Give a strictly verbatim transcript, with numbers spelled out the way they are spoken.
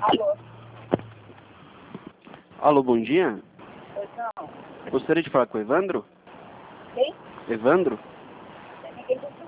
Alô? Alô, bom dia. Pois não. Gostaria de falar com o Evandro? Quem? Evandro? Ninguém